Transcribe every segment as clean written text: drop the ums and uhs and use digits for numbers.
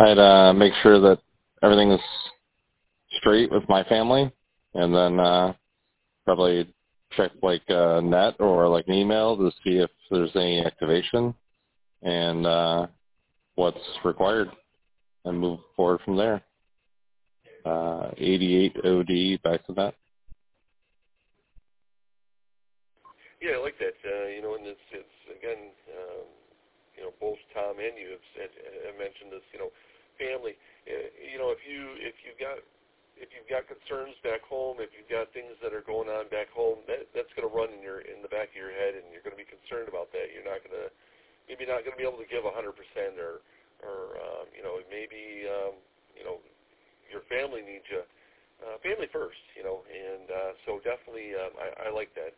I'd make sure that everything is straight with my family, and then probably check like net or like an email to see if there's any activation and what's required, and move forward from there. 88 OD back to that. Yeah, I like that. And it's again, both Tom and you have mentioned this. Family. If you've got concerns back home, if you've got things that are going on back home, that's going to run in the back of your head, and you're going to be concerned about that. You're not going to maybe not going to be able to give 100%, or maybe your family needs you. Family first, and so definitely I like that.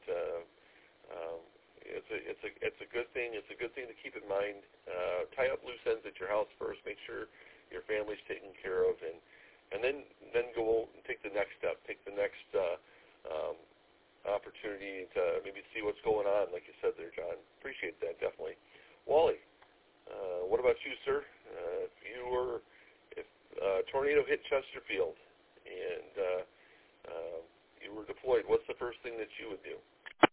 It's a good thing. It's a good thing to keep in mind. Tie up loose ends at your house first. Make sure your family's taken care of, and then go and take the next step. Take the next opportunity to maybe see what's going on, like you said there, John. Appreciate that, definitely. Wally, what about you, sir? If a tornado hit Chesterfield and you were deployed, what's the first thing that you would do?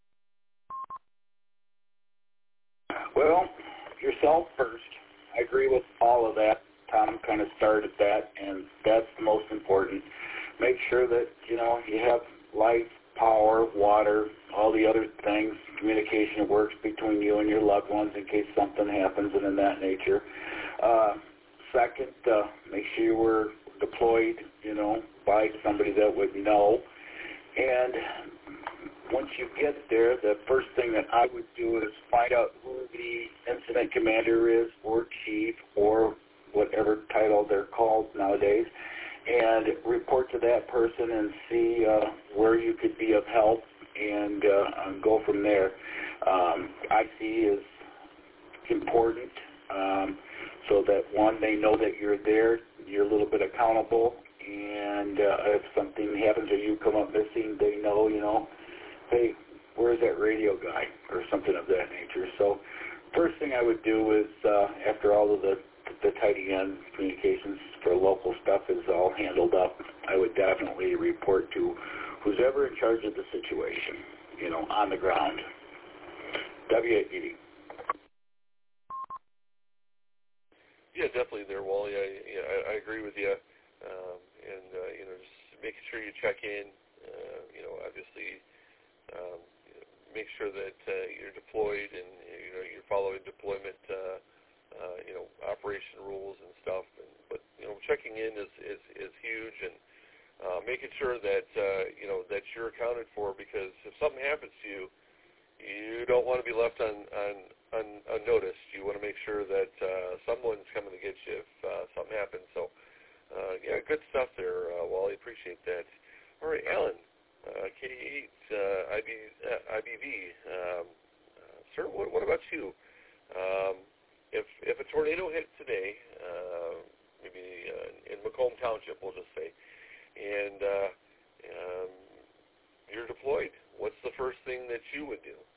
Well, yourself first. I agree with all of that. Tom kind of started that, and that's the most important. Make sure that, you have light, power, water, all the other things, communication works between you and your loved ones in case something happens and in that nature. Second, make sure you were deployed, by somebody that would know. And once you get there, the first thing that I would do is find out who the incident commander is, or chief, or whatever title they're called nowadays, and report to that person and see where you could be of help, and go from there. IC is important, so that, one, they know that you're there, you're a little bit accountable, and if something happens or you come up missing, they know, hey, where's that radio guy, or something of that nature. So first thing I would do is, after all of the tidy end communications for local stuff is all handled up, I would definitely report to who's ever in charge of the situation, on the ground. WAPD. Yeah, definitely there, Wally. I agree with you. Just making sure you check in, obviously make sure that you're deployed and, you're following deployment, operation rules and stuff. But checking in is huge, and making sure that, that you're accounted for, because if something happens to you, you don't want to be left unnoticed. You want to make sure that someone's coming to get you if something happens. So, good stuff there, Wally. Appreciate that. All right, Alan, K8 IBV. Sir, what about you? If a tornado hit today, maybe in Macomb Township, we'll just say, and you're deployed, what's the first thing that you would do?